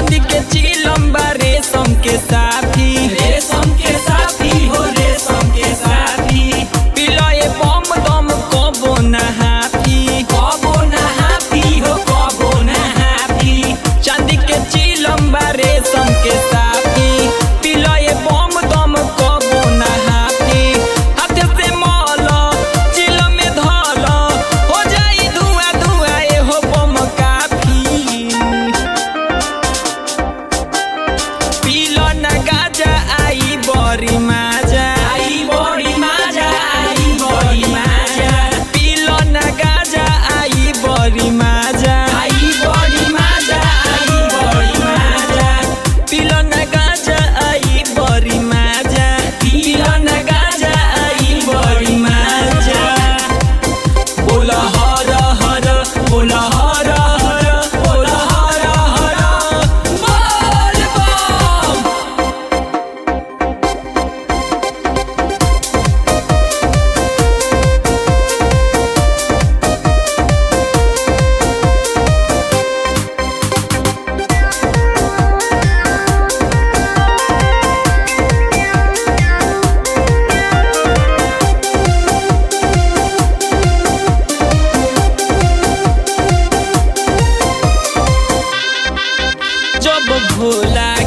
चांदी के चिलम बा रेशम के साथी, रेशम के साथी हो रेशम के साथी। पिलो ये बम दम कबो ना हाथी, कबो ना हाथी हो कबो ना हाथी। चांदी के चिलम बा रेशम के साथी, पिलो ये बम दम कबो ना हाथी। हाथ से मौलो चिलम में धोलो हो जाई धुआं धुआं ये हो बम काफी। पिलो ना गाजा आई बड़ी मजा, आई बड़ी मजा आई बड़ी मजा। पिलो ना गाजा आई बड़ी मजा, आई बड़ी मजा आई बड़ी मजा। पिलो ना गाजा आई बड़ी मजा, पिलो ना गाजा आई बड़ी मजा। बोला हर हर बोला हर हर बोला हर हर बोल बम। जब भोला